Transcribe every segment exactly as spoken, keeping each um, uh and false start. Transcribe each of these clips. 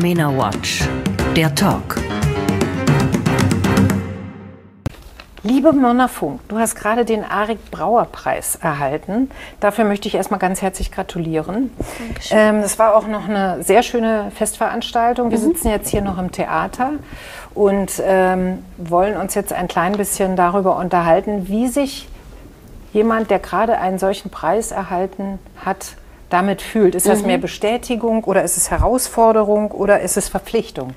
Femina Watch, der Talk. Liebe Myrna Funk, du hast gerade den Arik-Brauer-Preis erhalten. Dafür möchte ich erstmal ganz herzlich gratulieren. Dankeschön. Ähm, das war auch noch eine sehr schöne Festveranstaltung. Wir mhm. sitzen jetzt hier noch im Theater und ähm, wollen uns jetzt ein klein bisschen darüber unterhalten, wie sich jemand, der gerade einen solchen Preis erhalten hat, damit fühlt. Ist das mhm. mehr Bestätigung oder ist es Herausforderung oder ist es Verpflichtung?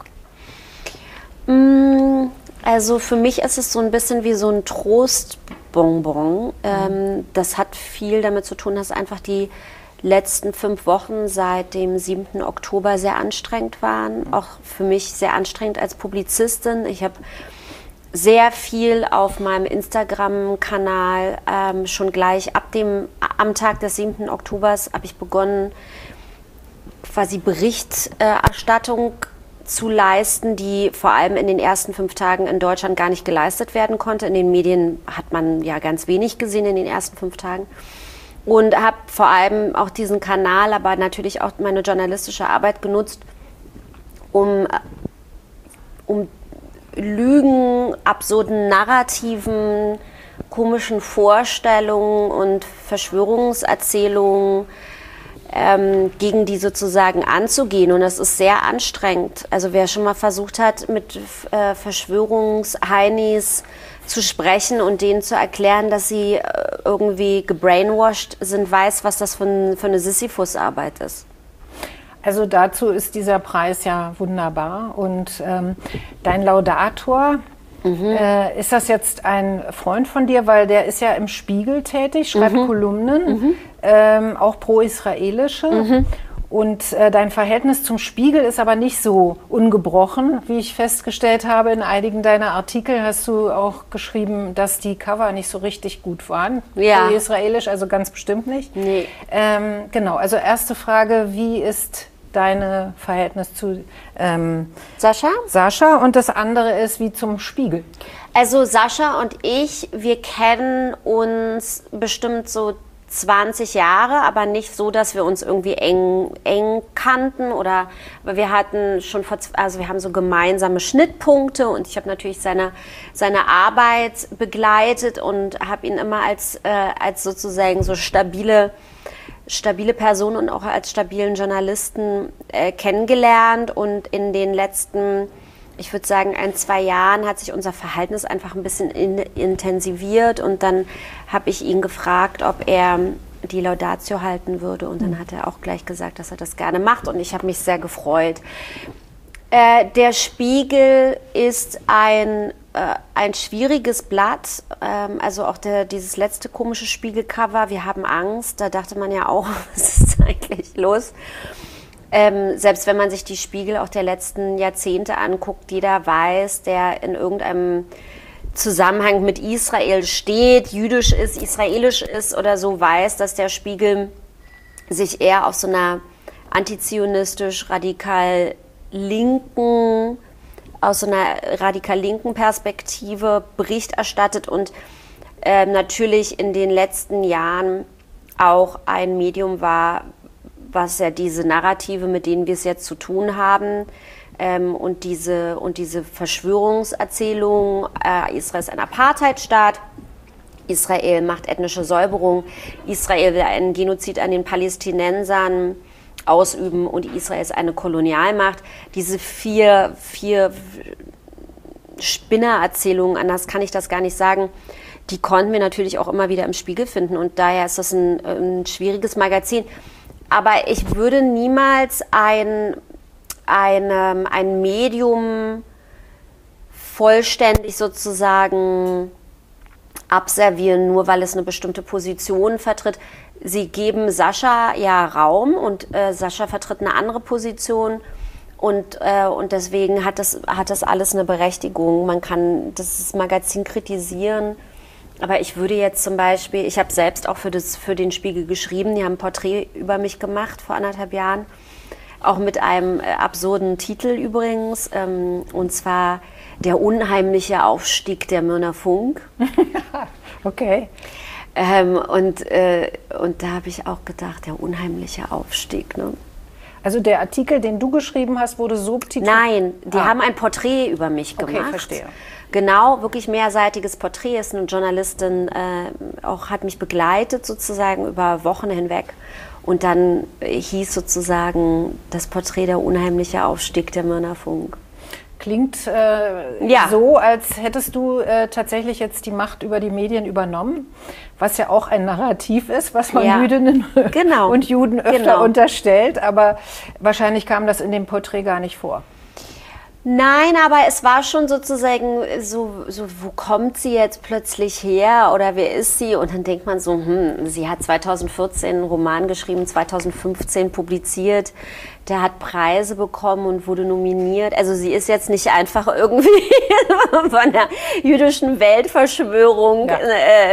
Mm. Also für mich ist es so ein bisschen wie so ein Trostbonbon. Ähm, das hat viel damit zu tun, dass einfach die letzten fünf Wochen seit dem siebten Oktober sehr anstrengend waren. Auch für mich sehr anstrengend als Publizistin. Ich habe sehr viel auf meinem Instagram-Kanal ähm, schon gleich ab dem, am Tag des siebten Oktobers habe ich begonnen, quasi Berichterstattung zu leisten, die vor allem in den ersten fünf Tagen in Deutschland gar nicht geleistet werden konnte. In den Medien hat man ja ganz wenig gesehen in den ersten fünf Tagen. Und habe vor allem auch diesen Kanal, aber natürlich auch meine journalistische Arbeit genutzt, um, um Lügen, absurden Narrativen, komischen Vorstellungen und Verschwörungserzählungen Ähm, gegen die sozusagen anzugehen. Und das ist sehr anstrengend. Also wer schon mal versucht hat, mit äh, Verschwörungsheinis zu sprechen und denen zu erklären, dass sie äh, irgendwie gebrainwashed sind, weiß, was das für, ein, für eine Sisyphus-Arbeit ist. Also dazu ist dieser Preis ja wunderbar. Und ähm, dein Laudator, Mhm. Äh, ist das jetzt ein Freund von dir, weil der ist ja im Spiegel tätig, schreibt mhm. Kolumnen, mhm. ähm, auch pro-israelische. Mhm. Und äh, dein Verhältnis zum Spiegel ist aber nicht so ungebrochen, wie ich festgestellt habe. In einigen deiner Artikel hast du auch geschrieben, dass die Cover nicht so richtig gut waren. Ja. Pro-israelisch, also ganz bestimmt nicht. Nee. Ähm, genau, also erste Frage, wie ist dein Verhältnis zu ähm, Sascha? Sascha und das andere ist wie zum Spiegel. Also Sascha und ich, wir kennen uns bestimmt so zwanzig Jahre, aber nicht so, dass wir uns irgendwie eng, eng kannten oder, aber wir hatten schon vor, also wir haben so gemeinsame Schnittpunkte und ich habe natürlich seine, seine Arbeit begleitet und habe ihn immer als, äh, als sozusagen so stabile stabile Person und auch als stabilen Journalisten äh, kennengelernt und in den letzten, ich würde sagen, ein, zwei Jahren hat sich unser Verhältnis einfach ein bisschen in, intensiviert und dann habe ich ihn gefragt, ob er die Laudatio halten würde und dann hat er auch gleich gesagt, dass er das gerne macht und ich habe mich sehr gefreut. Äh, der Spiegel ist ein ein schwieriges Blatt, ähm, also auch der, dieses letzte komische Spiegelcover, wir haben Angst, da dachte man ja auch, was ist eigentlich los? Ähm, selbst wenn man sich die Spiegel auch der letzten Jahrzehnte anguckt, jeder weiß, der in irgendeinem Zusammenhang mit Israel steht, jüdisch ist, israelisch ist oder so, weiß, dass der Spiegel sich eher auf so einer antizionistisch radikal linken aus so einer radikal linken Perspektive Bericht erstattet und äh, natürlich in den letzten Jahren auch ein Medium war, was ja diese Narrative, mit denen wir es jetzt zu tun haben ähm, und diese, und diese Verschwörungserzählung, äh, Israel ist ein Apartheidstaat, Israel macht ethnische Säuberung, Israel will einen Genozid an den Palästinensern ausüben und Israel ist eine Kolonialmacht. Diese vier, vier Spinnererzählungen, anders kann ich das gar nicht sagen, die konnten wir natürlich auch immer wieder im Spiegel finden und daher ist das ein, ein schwieriges Magazin. Aber ich würde niemals ein, ein, ein Medium vollständig sozusagen abservieren, nur weil es eine bestimmte Position vertritt. Sie geben Sascha ja Raum und äh, Sascha vertritt eine andere Position und, äh, und deswegen hat das, hat das alles eine Berechtigung. Man kann das Magazin kritisieren, aber ich würde jetzt zum Beispiel, ich habe selbst auch für, das, für den Spiegel geschrieben, die haben ein Porträt über mich gemacht vor anderthalb Jahren, auch mit einem äh, absurden Titel übrigens, ähm, und zwar Der unheimliche Aufstieg der Myrna Funk. Okay. Ähm, und, äh, und da habe ich auch gedacht, der unheimliche Aufstieg. Ne? Also der Artikel, den du geschrieben hast, wurde subtitelt? Nein, die ah. haben ein Porträt über mich gemacht. Okay, verstehe. Genau, wirklich mehrseitiges Porträt. Ist eine Journalistin, äh, auch hat mich begleitet sozusagen über Wochen hinweg. Und dann hieß sozusagen das Porträt der unheimliche Aufstieg der Myrna Funk. Klingt äh, ja. so, als hättest du äh, tatsächlich jetzt die Macht über die Medien übernommen, was ja auch ein Narrativ ist, was man ja. Jüdinnen genau. und Juden öfter genau. unterstellt. Aber wahrscheinlich kam das in dem Porträt gar nicht vor. Nein, aber es war schon sozusagen so, so, wo kommt sie jetzt plötzlich her oder wer ist sie? Und dann denkt man so, hm, sie hat zweitausendvierzehn einen Roman geschrieben, zweitausendfünfzehn publiziert, der hat Preise bekommen und wurde nominiert. Also sie ist jetzt nicht einfach irgendwie von der jüdischen Weltverschwörung ja.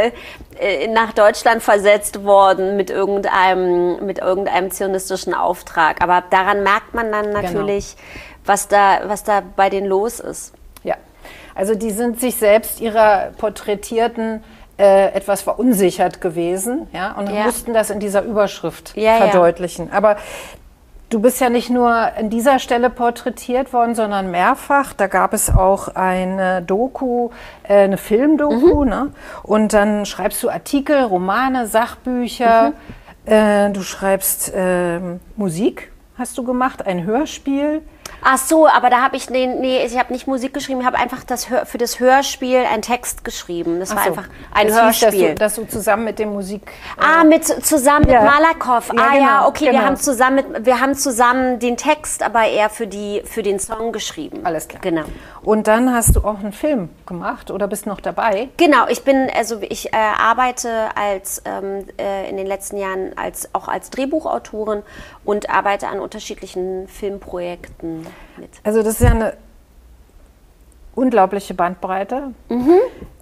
äh, nach Deutschland versetzt worden mit irgendeinem, mit irgendeinem zionistischen Auftrag. Aber daran merkt man dann natürlich, genau. was da, was da bei denen los ist. Ja, also die sind sich selbst ihrer Porträtierten äh, etwas verunsichert gewesen, ja, und ja. mussten das in dieser Überschrift ja, verdeutlichen. Ja. Aber du bist ja nicht nur an dieser Stelle porträtiert worden, sondern mehrfach. Da gab es auch eine Doku, äh, eine Filmdoku, mhm. ne? Und dann schreibst du Artikel, Romane, Sachbücher, mhm. äh, du schreibst äh, Musik, hast du gemacht, ein Hörspiel. Ach so, aber da habe ich, nee, nee, ich habe nicht Musik geschrieben, ich habe einfach das Hör, für das Hörspiel einen Text geschrieben. Das Ach war so. einfach ein das Hörspiel. Hieß, dass, du, dass du zusammen mit dem Musik... Äh ah, mit, zusammen ja. mit Malakoff. Ja, ah genau, ja, okay, genau. wir haben zusammen mit, wir haben zusammen den Text, aber eher für, die, für den Song geschrieben. Alles klar. Genau. Und dann hast du auch einen Film gemacht oder bist noch dabei? Genau, ich bin, also ich äh, arbeite als, ähm, äh, in den letzten Jahren als, auch als Drehbuchautorin und arbeite an unterschiedlichen Filmprojekten mit. Also das ist ja eine unglaubliche Bandbreite. Mhm.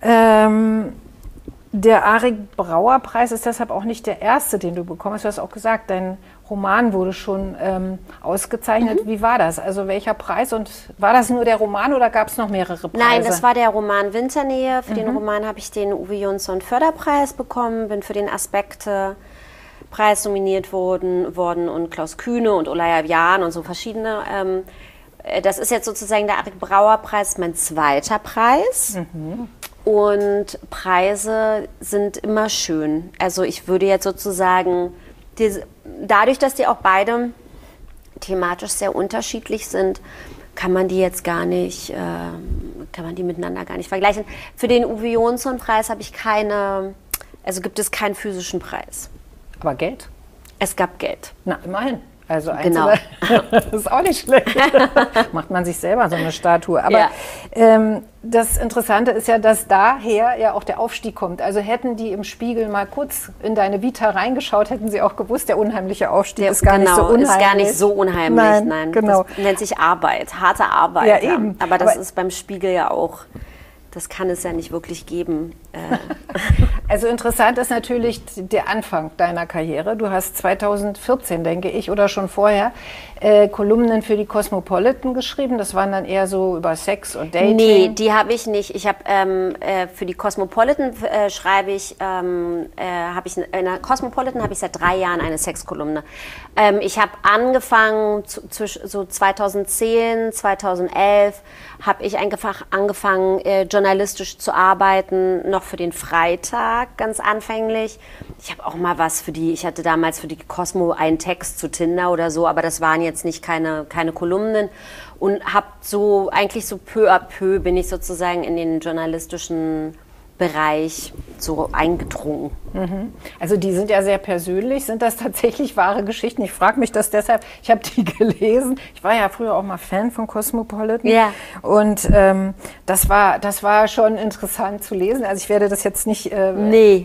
Ähm, der Arik-Brauer-Preis ist deshalb auch nicht der erste, den du bekommen hast. Du hast auch gesagt, dein Roman wurde schon ähm, ausgezeichnet. Mhm. Wie war das? Also welcher Preis? Und war das nur der Roman oder gab es noch mehrere Preise? Nein, das war der Roman Winternähe. Für mhm. den Roman habe ich den Uwe Jonsson Förderpreis bekommen, bin für den Aspekte Preis nominiert worden, worden und Klaus Kühne und Olaya Jahn und so verschiedene. Ähm, das ist jetzt sozusagen der Arik-Brauer-Preis, mein zweiter Preis. Mhm. Und Preise sind immer schön. Also ich würde jetzt sozusagen, die, dadurch, dass die auch beide thematisch sehr unterschiedlich sind, kann man die jetzt gar nicht, äh, kann man die miteinander gar nicht vergleichen. Für den Uwe Jonsson-Preis habe ich keine, also gibt es keinen physischen Preis. Aber Geld? Es gab Geld. Na, immerhin. Also genau. Das ist auch nicht schlecht. Macht man sich selber so eine Statue. Aber ja. ähm, das Interessante ist ja, dass daher ja auch der Aufstieg kommt. Also hätten die im Spiegel mal kurz in deine Vita reingeschaut, hätten sie auch gewusst, der unheimliche Aufstieg der, ist gar genau, nicht so unheimlich. ist gar nicht so unheimlich. Nein, Nein, genau. Das nennt sich Arbeit, harte Arbeit. Ja, ja. eben. Aber das Aber ist beim Spiegel ja auch... Das kann es ja nicht wirklich geben. Also interessant ist natürlich der Anfang deiner Karriere. Du hast zweitausendvierzehn, denke ich, oder schon vorher, äh, Kolumnen für die Cosmopolitan geschrieben. Das waren dann eher so über Sex und Dating. Nee, die habe ich nicht. Ich habe ähm, äh, für die Cosmopolitan äh, schreibe ich, ähm, äh, habe ich in der Cosmopolitan habe ich seit drei Jahren eine Sexkolumne. Ähm, ich habe angefangen zu, zu, so zweitausendzehn, zweitausendelf habe ich einfach angefangen, äh, journalistisch zu arbeiten, noch für den Freitag ganz anfänglich. Ich habe auch mal was für die, ich hatte damals für die Cosmo einen Text zu Tinder oder so, aber das waren jetzt nicht keine, keine Kolumnen. Und habe so, eigentlich so peu à peu bin ich sozusagen in den journalistischen Bereich so eingedrungen. Mhm. Also die sind ja sehr persönlich. Sind das tatsächlich wahre Geschichten? Ich frage mich das deshalb. Ich habe die gelesen. Ich war ja früher auch mal Fan von Cosmopolitan. Ja. Und ähm, das war, das war schon interessant zu lesen. Also ich werde das jetzt nicht... Äh, nee.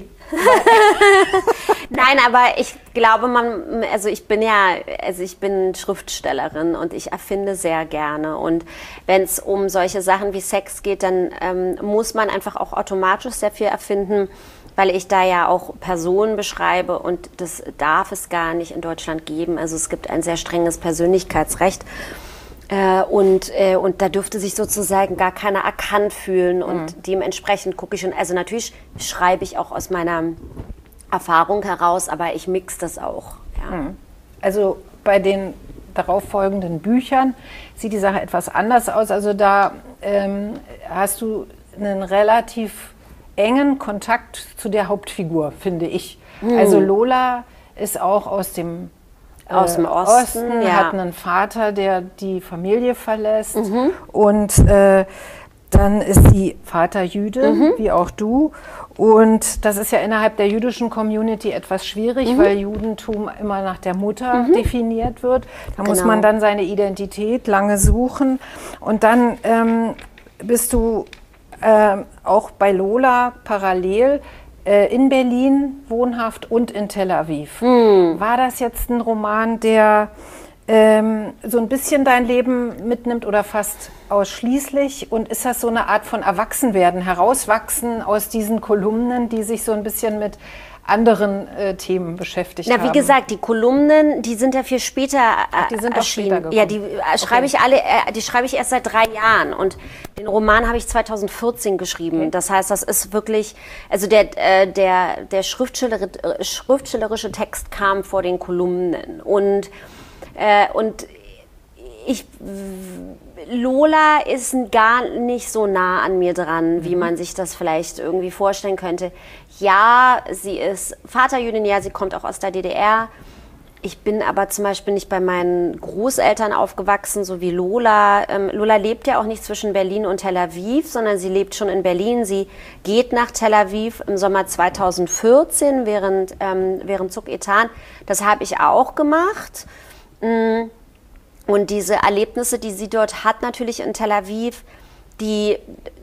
Nein, aber ich glaube, man, also ich bin ja, also ich bin Schriftstellerin und ich erfinde sehr gerne. Und wenn es um solche Sachen wie Sex geht, dann ähm, muss man einfach auch automatisch sehr viel erfinden, weil ich da ja auch Personen beschreibe und das darf es gar nicht in Deutschland geben. Also es gibt ein sehr strenges Persönlichkeitsrecht. Äh, und, äh, und da dürfte sich sozusagen gar keiner erkannt fühlen und mhm. dementsprechend gucke ich schon, also natürlich schreibe ich auch aus meiner Erfahrung heraus, aber ich mix das auch. Ja. Mhm. Also bei den darauffolgenden Büchern sieht die Sache etwas anders aus. Also da ähm, hast du einen relativ engen Kontakt zu der Hauptfigur, finde ich. Mhm. Also Lola ist auch aus dem, äh, aus dem Osten, Osten ja. hat einen Vater, der die Familie verlässt mhm. und äh, dann ist sie Vater Jude, mhm. wie auch du. Und das ist ja innerhalb der jüdischen Community etwas schwierig, mhm. weil Judentum immer nach der Mutter mhm. definiert wird. Da genau. muss man dann seine Identität lange suchen. Und dann ähm, bist du äh, auch bei Lola parallel äh, in Berlin wohnhaft und in Tel Aviv. Mhm. War das jetzt ein Roman, der ähm, so ein bisschen dein Leben mitnimmt oder fast ausschließlich? Und ist das so eine Art von Erwachsenwerden, herauswachsen aus diesen Kolumnen, die sich so ein bisschen mit anderen äh, Themen beschäftigt Na, haben? Wie gesagt, die Kolumnen, die sind ja viel später äh, Ach, die sind erschienen. Später gekommen. Ja, die äh, schreibe okay. ich alle, äh, die schreibe ich erst seit drei Jahren und den Roman habe ich zweitausendvierzehn geschrieben. Okay. Das heißt, das ist wirklich, also der äh, der der schriftsteller, äh, schriftstellerische Text kam vor den Kolumnen und äh, und ich Lola ist gar nicht so nah an mir dran, wie man sich das vielleicht irgendwie vorstellen könnte. Ja, sie ist Vaterjüdin, ja, sie kommt auch aus der D D R. Ich bin aber zum Beispiel nicht bei meinen Großeltern aufgewachsen, so wie Lola. Ähm, Lola lebt ja auch nicht zwischen Berlin und Tel Aviv, sondern sie lebt schon in Berlin. Sie geht nach Tel Aviv im Sommer zweitausendvierzehn während, ähm, während Zug Ethan. Das habe ich auch gemacht. Mm. Und diese Erlebnisse, die sie dort hat, natürlich in Tel Aviv, die,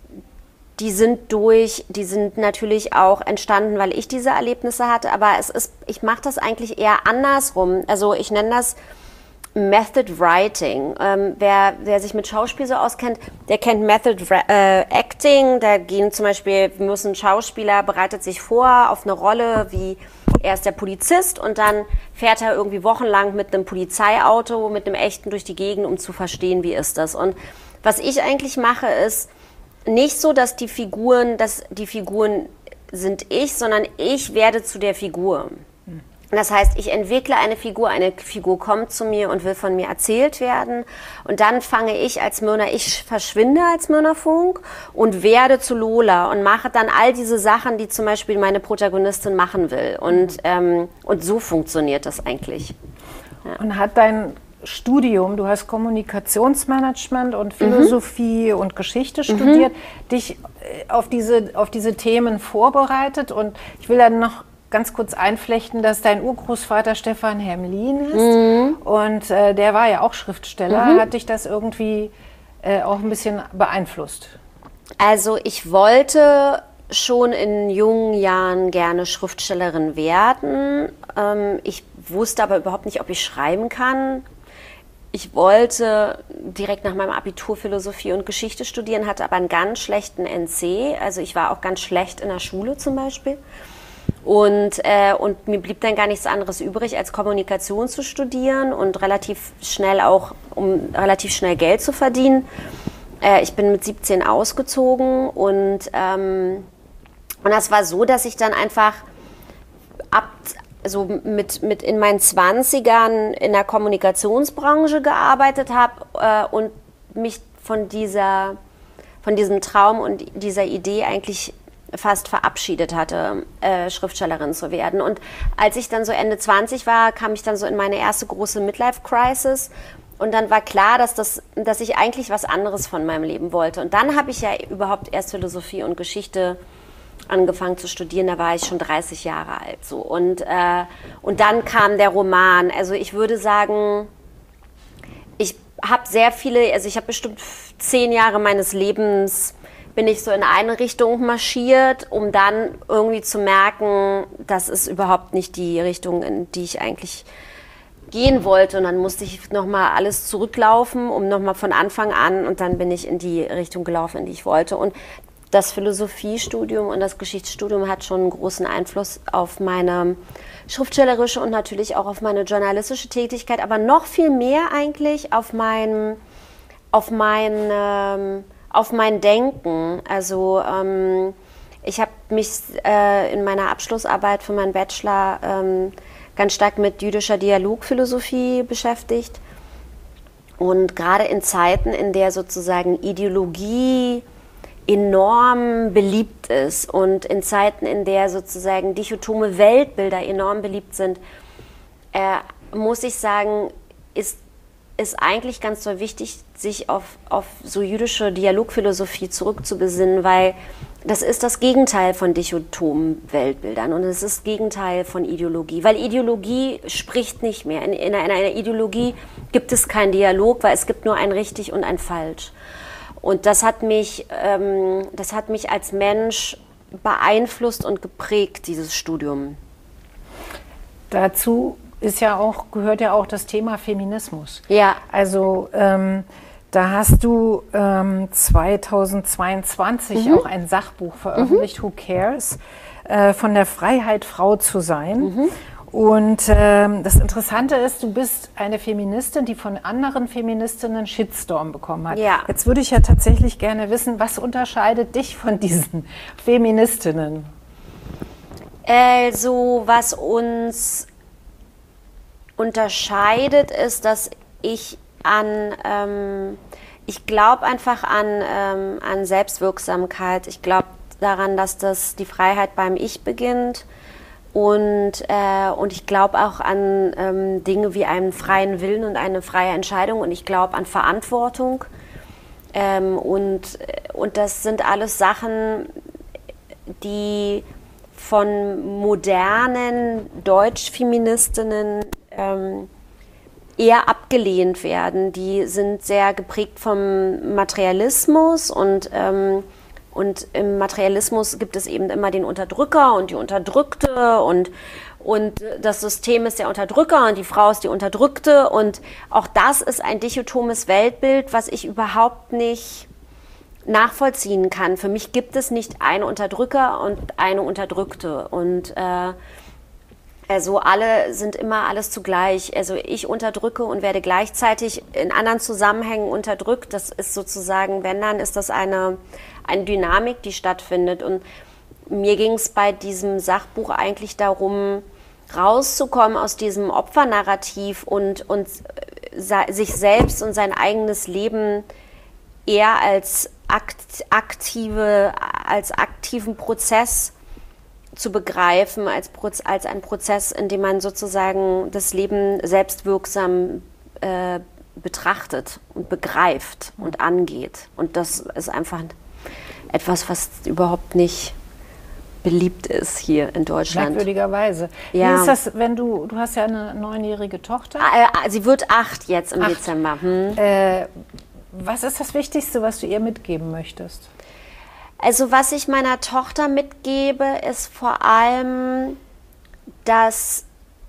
die sind durch, die sind natürlich auch entstanden, weil ich diese Erlebnisse hatte. Aber es ist, ich mache das eigentlich eher andersrum. Also ich nenne das Method Writing. Ähm, wer, wer sich mit Schauspiel so auskennt, der kennt Method äh, Acting. Da gehen zum Beispiel, muss ein Schauspieler bereitet sich vor auf eine Rolle, wie er ist der Polizist und dann fährt er irgendwie wochenlang mit einem Polizeiauto, mit einem echten durch die Gegend, um zu verstehen, wie ist das. Und was ich eigentlich mache, ist nicht so, dass die Figuren, dass die Figuren sind ich, sondern ich werde zu der Figur. Das heißt, ich entwickle eine Figur, eine Figur kommt zu mir und will von mir erzählt werden. Und dann fange ich als Myrna, ich verschwinde als Myrna Funk und werde zu Lola und mache dann all diese Sachen, die zum Beispiel meine Protagonistin machen will. Und, ähm, und so funktioniert das eigentlich. Ja. Und hat dein Studium, du hast Kommunikationsmanagement und Philosophie mhm. und Geschichte studiert, mhm. dich auf diese, auf diese Themen vorbereitet? Und ich will dann noch ganz kurz einflechten, dass dein Urgroßvater Stefan Hermlin ist mhm. und äh, der war ja auch Schriftsteller. Mhm. Hat dich das irgendwie äh, auch ein bisschen beeinflusst? Also ich wollte schon in jungen Jahren gerne Schriftstellerin werden. Ähm, ich wusste aber überhaupt nicht, ob ich schreiben kann. Ich wollte direkt nach meinem Abitur Philosophie und Geschichte studieren, hatte aber einen ganz schlechten N C. Also ich war auch ganz schlecht in der Schule zum Beispiel. Und, äh, und mir blieb dann gar nichts anderes übrig, als Kommunikation zu studieren und relativ schnell auch, um relativ schnell Geld zu verdienen. Äh, ich bin mit siebzehn ausgezogen und, ähm, und das war so, dass ich dann einfach ab, also mit, mit in meinen zwanzigern in der Kommunikationsbranche gearbeitet habe äh, und mich von, dieser, von diesem Traum und dieser Idee eigentlich fast verabschiedet hatte, äh, Schriftstellerin zu werden. Und als ich dann so Ende zwanzig war, kam ich dann so in meine erste große Midlife-Crisis. Und dann war klar, dass, das, dass ich eigentlich was anderes von meinem Leben wollte. Und dann habe ich ja überhaupt erst Philosophie und Geschichte angefangen zu studieren. Da war ich schon dreißig Jahre alt. So. Und, äh, und dann kam der Roman. Also ich würde sagen, ich habe sehr viele, also ich habe bestimmt zehn Jahre meines Lebens bin ich so in eine Richtung marschiert, um dann irgendwie zu merken, das ist überhaupt nicht die Richtung, in die ich eigentlich gehen wollte. Und dann musste ich nochmal alles zurücklaufen, um nochmal von Anfang an, und dann bin ich in die Richtung gelaufen, in die ich wollte. Und das Philosophiestudium und das Geschichtsstudium hat schon einen großen Einfluss auf meine schriftstellerische und natürlich auch auf meine journalistische Tätigkeit, aber noch viel mehr eigentlich auf mein, auf mein ähm, auf mein Denken. Also ähm, ich habe mich äh, in meiner Abschlussarbeit für meinen Bachelor ähm, ganz stark mit jüdischer Dialogphilosophie beschäftigt Und gerade in Zeiten, in der sozusagen Ideologie enorm beliebt ist und in Zeiten, in der sozusagen dichotome Weltbilder enorm beliebt sind, äh, muss ich sagen, ist ist eigentlich ganz so wichtig, sich auf, auf so jüdische Dialogphilosophie zurückzubesinnen, weil das ist das Gegenteil von dichotomen Weltbildern und es ist das Gegenteil von Ideologie, weil Ideologie spricht nicht mehr. In, in, einer, in einer Ideologie gibt es keinen Dialog, weil es gibt nur ein richtig und ein falsch. Und das hat mich, ähm, das hat mich als Mensch beeinflusst und geprägt, dieses Studium. Dazu ist ja auch, gehört ja auch das Thema Feminismus. Ja. Also ähm, da hast du ähm, zweitausendzweiundzwanzig mhm. auch ein Sachbuch veröffentlicht, mhm. Who Cares, äh, von der Freiheit, Frau zu sein. Mhm. Und ähm, das Interessante ist, du bist eine Feministin, die von anderen Feministinnen Shitstorm bekommen hat. Ja. Jetzt würde ich ja tatsächlich gerne wissen, was unterscheidet dich von diesen Feministinnen? Also, was uns unterscheidet, ist, dass ich an, ähm, ich glaube einfach an, ähm, an Selbstwirksamkeit. Ich glaube daran, dass das die Freiheit beim Ich beginnt und, äh, und ich glaube auch an ähm, Dinge wie einen freien Willen und eine freie Entscheidung und ich glaube an Verantwortung ähm, und, und das sind alles Sachen, die von modernen Deutschfeministinnen ähm, eher abgelehnt werden. Die sind sehr geprägt vom Materialismus und, ähm, und im Materialismus gibt es eben immer den Unterdrücker und die Unterdrückte und, und das System ist der Unterdrücker und die Frau ist die Unterdrückte und auch das ist ein dichotomes Weltbild, was ich überhaupt nicht nachvollziehen kann. Für mich gibt es nicht einen Unterdrücker und eine Unterdrückte und äh, also alle sind immer alles zugleich. Also ich unterdrücke und werde gleichzeitig in anderen Zusammenhängen unterdrückt. Das ist sozusagen, wenn dann, ist das eine, eine Dynamik, die stattfindet. Und mir ging es bei diesem Sachbuch eigentlich darum, rauszukommen aus diesem Opfernarrativ und, und sich selbst und sein eigenes Leben eher als aktive, als aktiven Prozess zu begreifen, als, als ein Prozess, in dem man sozusagen das Leben selbstwirksam äh, betrachtet und begreift und angeht. Und das ist einfach etwas, was überhaupt nicht beliebt ist hier in Deutschland. Merkwürdigerweise. Ja. Wie ist das, wenn du, du hast ja eine neunjährige Tochter? Äh, sie wird acht jetzt im acht. Dezember. Hm. Äh, was ist das Wichtigste, was du ihr mitgeben möchtest? Also was ich meiner Tochter mitgebe, ist vor allem, dass,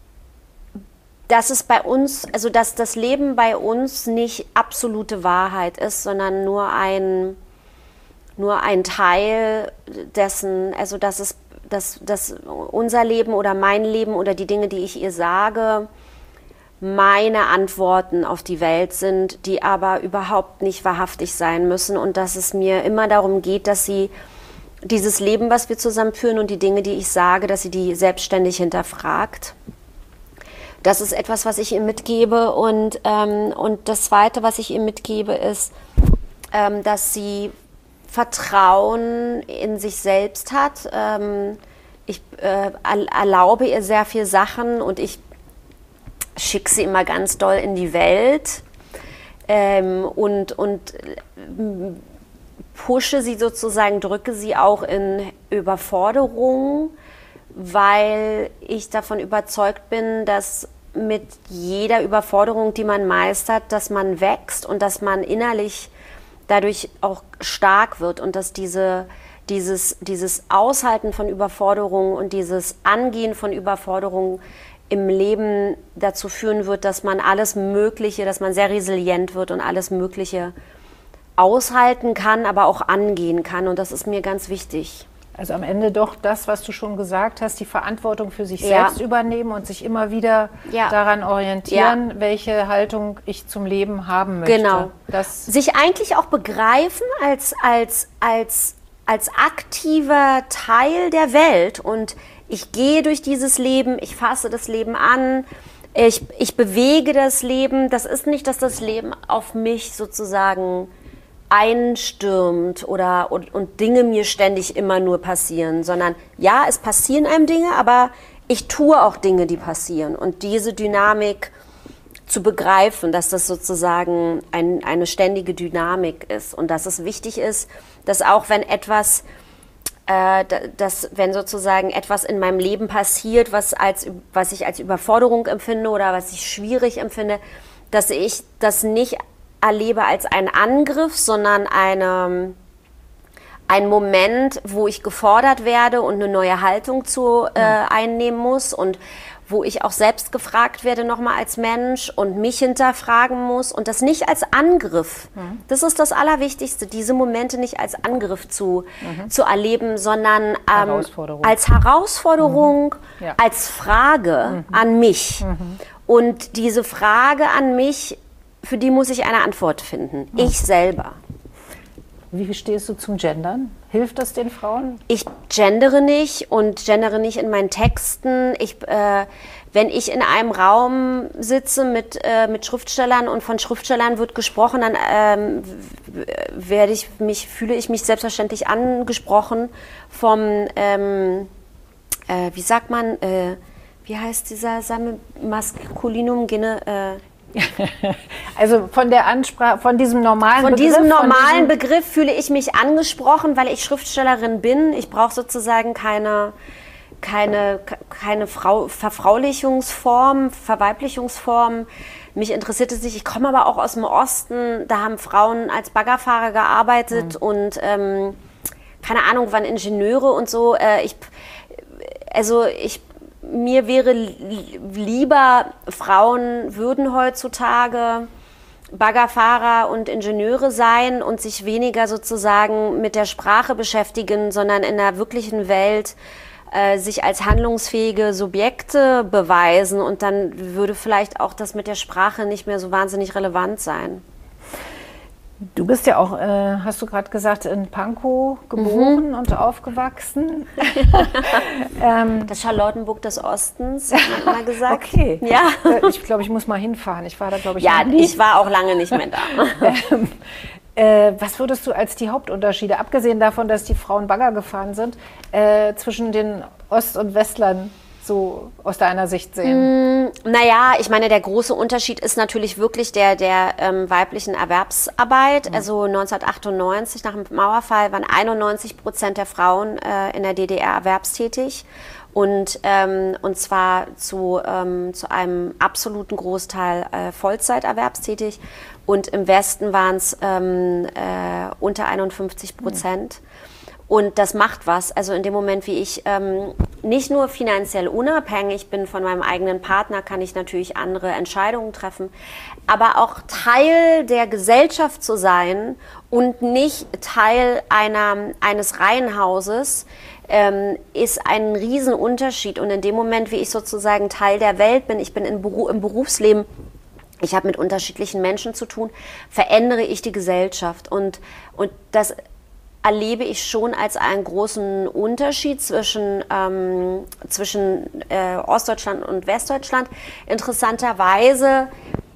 dass es bei uns, also dass das Leben bei uns nicht absolute Wahrheit ist, sondern nur ein, nur ein Teil dessen, also dass es, dass, dass unser Leben oder mein Leben oder die Dinge, die ich ihr sage, meine Antworten auf die Welt sind, die aber überhaupt nicht wahrhaftig sein müssen und dass es mir immer darum geht, dass sie dieses Leben, was wir zusammen führen und die Dinge, die ich sage, dass sie die selbstständig hinterfragt. Das ist etwas, was ich ihr mitgebe und, ähm, und das Zweite, was ich ihr mitgebe, ist, ähm, dass sie Vertrauen in sich selbst hat. Ähm, ich äh, erlaube ihr sehr viele Sachen und ich schicke sie immer ganz doll in die Welt ähm, und, und pushe sie sozusagen, drücke sie auch in Überforderung, weil ich davon überzeugt bin, dass mit jeder Überforderung, die man meistert, dass man wächst und dass man innerlich dadurch auch stark wird und dass diese, dieses, dieses Aushalten von Überforderungen und dieses Angehen von Überforderungen im Leben dazu führen wird, dass man alles Mögliche, dass man sehr resilient wird und alles Mögliche aushalten kann, aber auch angehen kann. Und das ist mir ganz wichtig. Also am Ende doch das, was du schon gesagt hast, die Verantwortung für sich Ja. selbst übernehmen und sich immer wieder Ja. daran orientieren, Ja. welche Haltung ich zum Leben haben möchte. Genau. Das Sich eigentlich auch begreifen als, als, als, als aktiver Teil der Welt und ich gehe durch dieses Leben, ich fasse das Leben an, Ich, ich bewege das Leben. Das ist nicht, dass das Leben auf mich sozusagen einstürmt oder und, und Dinge mir ständig immer nur passieren, sondern ja, es passieren einem Dinge, aber ich tue auch Dinge, die passieren. Und diese Dynamik zu begreifen, dass das sozusagen ein, eine ständige Dynamik ist und dass es wichtig ist, dass auch wenn etwas, äh, dass wenn sozusagen etwas in meinem Leben passiert, was, als, was ich als Überforderung empfinde oder was ich schwierig empfinde, dass ich das nicht erlebe als einen Angriff, sondern eine, ein Moment, wo ich gefordert werde und eine neue Haltung zu äh, einnehmen muss und wo ich auch selbst gefragt werde nochmal als Mensch und mich hinterfragen muss und das nicht als Angriff. Mhm. Das ist das Allerwichtigste, diese Momente nicht als Angriff zu, mhm. zu erleben, sondern ähm, Herausforderung. als Herausforderung, mhm. ja. als Frage mhm. an mich. Mhm. Und diese Frage an mich, für die muss ich eine Antwort finden. Mhm. Ich selber. Wie stehst du zum Gendern? Hilft das den Frauen? Ich gendere nicht und gendere nicht in meinen Texten. Ich, äh, wenn ich in einem Raum sitze mit, äh, mit Schriftstellern und von Schriftstellern wird gesprochen, dann ähm, werde ich mich, fühle ich mich selbstverständlich angesprochen vom, ähm, äh, wie sagt man, äh, wie heißt dieser Maskulinum? Äh, Also von der Ansprache, von diesem normalen von Begriff? Diesem normalen von diesem Begriff fühle ich mich angesprochen, weil ich Schriftstellerin bin. Ich brauche sozusagen keine, keine, keine Frau, Verfraulichungsform, Verweiblichungsform. Mich interessiert es nicht. Ich komme aber auch aus dem Osten. Da haben Frauen als Baggerfahrer gearbeitet mhm. und ähm, keine Ahnung, wann Ingenieure und so. Äh, ich, also ich Mir wäre lieber, Frauen würden heutzutage Baggerfahrer und Ingenieure sein und sich weniger sozusagen mit der Sprache beschäftigen, sondern in der wirklichen Welt äh, sich als handlungsfähige Subjekte beweisen. Und dann würde vielleicht auch das mit der Sprache nicht mehr so wahnsinnig relevant sein. Du bist ja auch, äh, hast du gerade gesagt, in Pankow geboren mhm. und aufgewachsen. ähm, das Charlottenburg des Ostens, hat man immer gesagt. Okay. Ja. Ich glaube, ich muss mal hinfahren. Ich war da, glaube ich, Ja, noch nie. ich war auch lange nicht mehr da. ähm, äh, was würdest du als die Hauptunterschiede, abgesehen davon, dass die Frauen Bagger gefahren sind, äh, zwischen den Ost- und Westlern so aus deiner Sicht sehen? Mm, naja, ich meine, der große Unterschied ist natürlich wirklich der, der ähm, weiblichen Erwerbsarbeit. Mhm. Also neunzehnhundertachtundneunzig, nach dem Mauerfall, waren einundneunzig Prozent der Frauen äh, in der D D R erwerbstätig. Und, ähm, und zwar zu, ähm, zu einem absoluten Großteil äh, Vollzeit erwerbstätig. Und im Westen waren es ähm, äh, unter einundfünfzig Prozent. Mhm. Und das macht was. Also in dem Moment, wie ich ähm, nicht nur finanziell unabhängig bin von meinem eigenen Partner, kann ich natürlich andere Entscheidungen treffen, aber auch Teil der Gesellschaft zu sein und nicht Teil einer, eines Reihenhauses, ähm, ist ein Riesenunterschied. Und in dem Moment, wie ich sozusagen Teil der Welt bin, ich bin in Beru- im Berufsleben, ich habe mit unterschiedlichen Menschen zu tun, verändere ich die Gesellschaft. Und, und das erlebe ich schon als einen großen Unterschied zwischen, ähm, zwischen äh, Ostdeutschland und Westdeutschland. Interessanterweise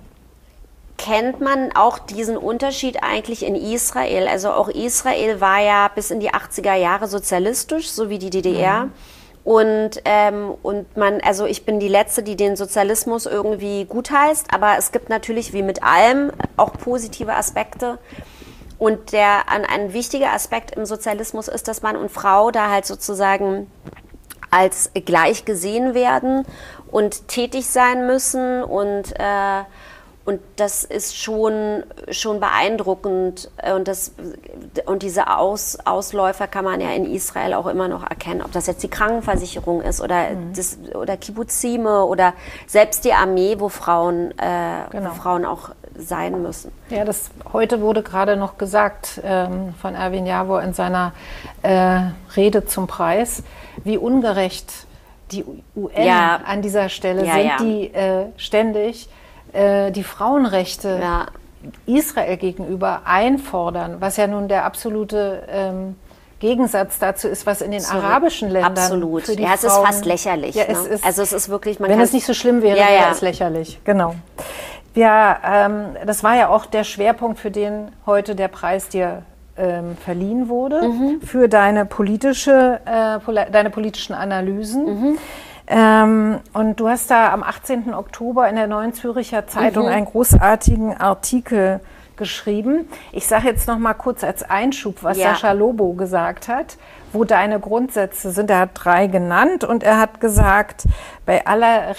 kennt man auch diesen Unterschied eigentlich in Israel. Also auch Israel war ja bis in die achtziger Jahre sozialistisch, so wie die D D R. Mhm. Und, ähm, und man, also ich bin die Letzte, die den Sozialismus irgendwie gutheißt, aber es gibt natürlich wie mit allem auch positive Aspekte. Und der, ein, ein wichtiger Aspekt im Sozialismus ist, dass Mann und Frau da halt sozusagen als gleich gesehen werden und tätig sein müssen. Und, äh, und das ist schon, schon beeindruckend. Und, das, und diese Aus, Ausläufer kann man ja in Israel auch immer noch erkennen. Ob das jetzt die Krankenversicherung ist oder, mhm. das, oder Kibbuzime oder selbst die Armee, wo Frauen, äh, genau. wo Frauen auch sein müssen. Ja, das heute wurde gerade noch gesagt ähm, von Erwin Jawor in seiner äh, Rede zum Preis, wie ungerecht die U N ja. an dieser Stelle ja, sind, ja. die äh, ständig äh, die Frauenrechte ja. Israel gegenüber einfordern, was ja nun der absolute ähm, Gegensatz dazu ist, was in den So, arabischen Ländern absolut. für die Ja, es ist Frauen, fast lächerlich. Ja, es ne? ist, also es ist wirklich, man wenn kann es nicht so schlimm wäre, Ja, wäre ja. es lächerlich. Genau. Ja, ähm, das war ja auch der Schwerpunkt, für den heute der Preis dir ähm, verliehen wurde, Mhm. für deine politische, äh, poli- deine politischen Analysen. Mhm. Ähm, und du hast da am achtzehnten Oktober in der Neuen Zürcher Zeitung Mhm. einen großartigen Artikel geschrieben. Ich sage jetzt noch mal kurz als Einschub, was Ja. Sascha Lobo gesagt hat, wo deine Grundsätze sind. Er hat drei genannt und er hat gesagt, bei aller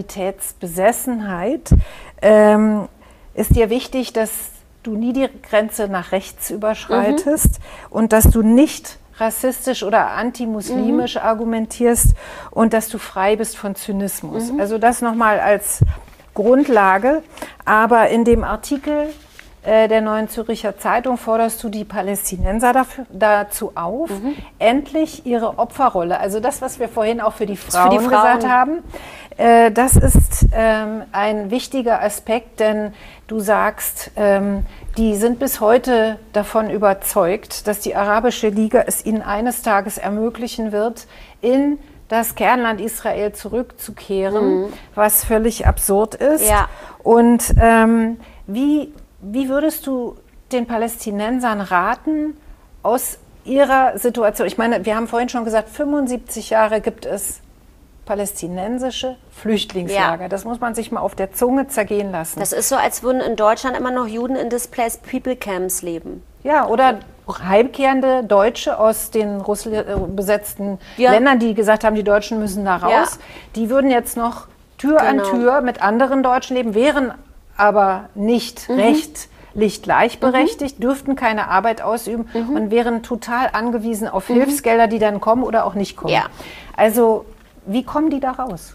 Realitätsbesessenheit ähm, ist dir wichtig, dass du nie die Grenze nach rechts überschreitest und dass du nicht rassistisch oder antimuslimisch argumentierst und dass du frei bist von Zynismus. Also das nochmal als Grundlage. Aber in dem Artikel äh, der Neuen Zürcher Zeitung forderst du die Palästinenser dafür, dazu auf, endlich ihre Opferrolle, also das, was wir vorhin auch für die Frauen, für die Frauen. gesagt haben, äh, das ist ähm, ein wichtiger Aspekt, denn du sagst, ähm, die sind bis heute davon überzeugt, dass die Arabische Liga es ihnen eines Tages ermöglichen wird, in das Kernland Israel zurückzukehren, Mhm. was völlig absurd ist. Ja. Und ähm, wie, wie würdest du den Palästinensern raten, aus ihrer Situation, ich meine, wir haben vorhin schon gesagt, fünfundsiebzig Jahre gibt es palästinensische Flüchtlingslager. Ja. Das muss man sich mal auf der Zunge zergehen lassen. Das ist so, als würden in Deutschland immer noch Juden in Displaced People Camps leben. Ja, oder heimkehrende Deutsche aus den russisch besetzten Ja. Ländern, die gesagt haben, die Deutschen müssen da raus. Ja. Die würden jetzt noch Tür an Genau. Tür mit anderen Deutschen leben, wären aber nicht Mhm. rechtlich gleichberechtigt, dürften keine Arbeit ausüben Mhm. und wären total angewiesen auf Hilfsgelder, die dann kommen oder auch nicht kommen. Ja. Also, wie kommen die da raus?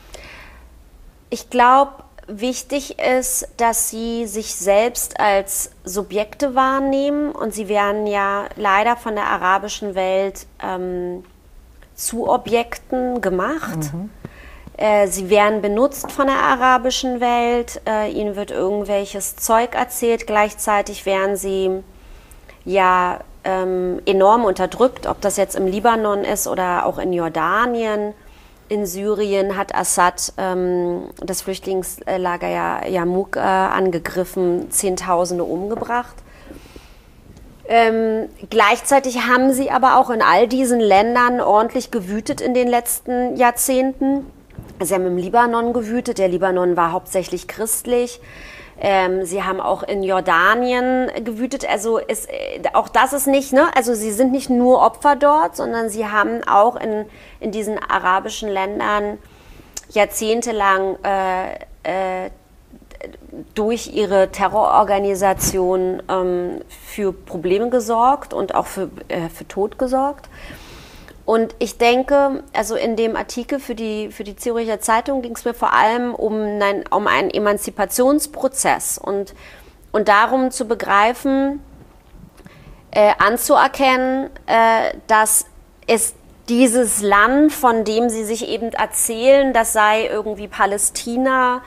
Ich glaube, wichtig ist, dass sie sich selbst als Subjekte wahrnehmen und sie werden ja leider von der arabischen Welt ähm, zu Objekten gemacht. Äh, sie werden benutzt von der arabischen Welt, äh, ihnen wird irgendwelches Zeug erzählt, gleichzeitig werden sie ja ähm, enorm unterdrückt, ob das jetzt im Libanon ist oder auch in Jordanien. In Syrien hat Assad ähm, das Flüchtlingslager ja, Yarmouk äh, angegriffen, Zehntausende umgebracht. Ähm, gleichzeitig haben sie aber auch in all diesen Ländern ordentlich gewütet in den letzten Jahrzehnten. Sie haben im Libanon gewütet, der Libanon war hauptsächlich christlich. Ähm, sie haben auch in Jordanien gewütet, also ist, äh, auch das ist nicht, ne? Also sie sind nicht nur Opfer dort, sondern sie haben auch in, in diesen arabischen Ländern jahrzehntelang äh, äh, durch ihre Terrororganisation ähm, für Probleme gesorgt und auch für, äh, für Tod gesorgt. Und ich denke, also in dem Artikel für die, für die Zürcher Zeitung ging es mir vor allem um, ein, um einen Emanzipationsprozess und, und darum zu begreifen, äh, anzuerkennen, äh, dass es dieses Land, von dem sie sich eben erzählen, das sei irgendwie Palästina,